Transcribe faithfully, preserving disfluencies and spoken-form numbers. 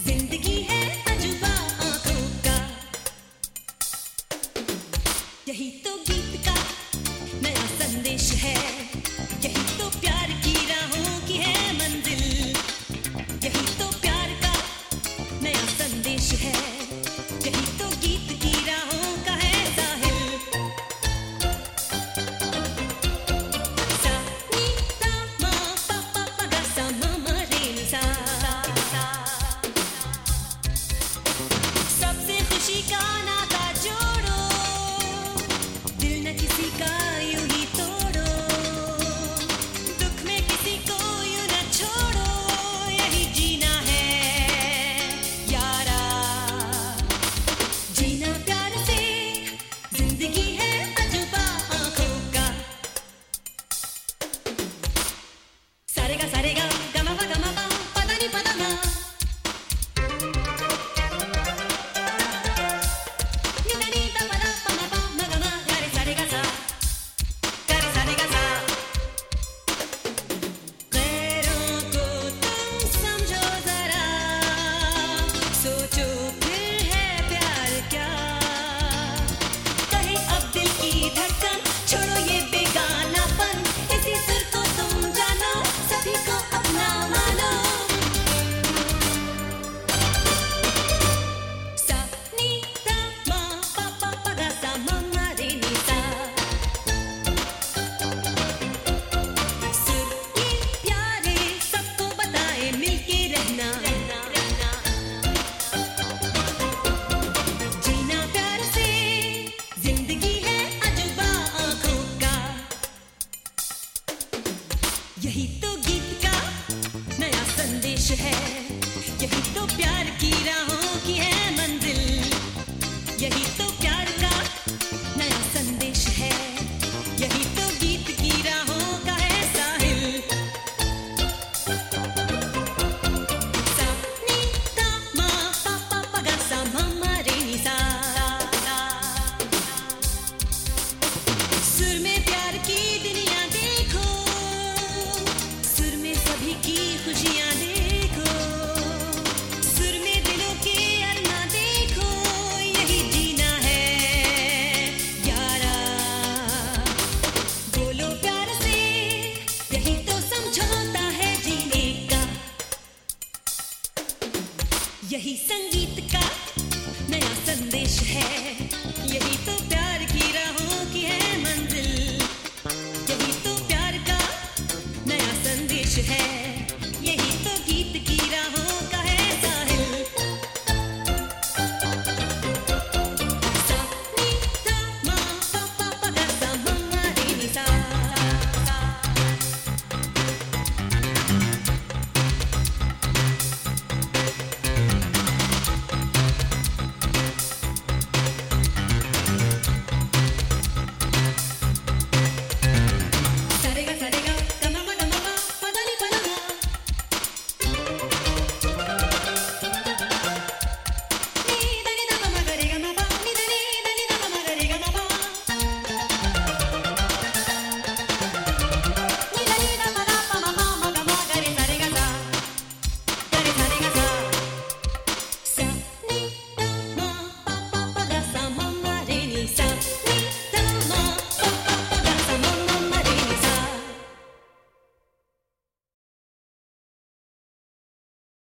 जिंदगी है अजूबा आंखों का, यही तो गीत का नया संदेश है, यही तो प्यार की राहों की है मंजिल, यही तो प्यार का नया संदेश है, यही तो गीत की राहों का है साहिल। सा नी सा मा पा पा पा गा सा मा मा रे नी सा, सबसे खुशी का नाता जोड़ो, दिल न किसी का यूं ही तोड़ो, दुख में किसी को यूं न छोड़ो, यही जीना है यारा, जीना प्यार से, जिंदगी है अजूबा आंखों का। सारे गा सारे गा गा मा पा गा मा पा पदा नी पदा मा, नी दा नी दा पदा पा मा पा मा गा मा गा रे सारे गा सा, गा रे सारे गा सा। गैरों को तुम समझो जरा, सोचो फिर है प्यार क्या, कहे अब दिल की धड़कन, छोड़ो ये बेगानापन, इसी सुर को तुम जानो, सभी को अपना मानो। सा नी सा मा पा पा पा गा सा मा मा रे नी सा, सुर ये प्यारे सबको बताए मिलके रहना, जीना प्यार से, जिंदगी है अजूबा आंखों का, यही तो गीत का नया संदेश है, यही तो प्यार की राहों की है मंजिल, यही तो प्यार का नया संदेश है, यही तो गीत की राहों का है साहिल। सा नी सा मा पा पा पा गा सा मा मा रे नी सा, सुर में प्यार की दुनिया देखो, सुर में सभी की खुशियाँ देखो, सुर में दिलों के अरमा देखो, यही जीना है यारा, बोलो प्यार से, यही तो समझौता है जीने का, यही संगीत का नया संदेश है, यही तो प्यार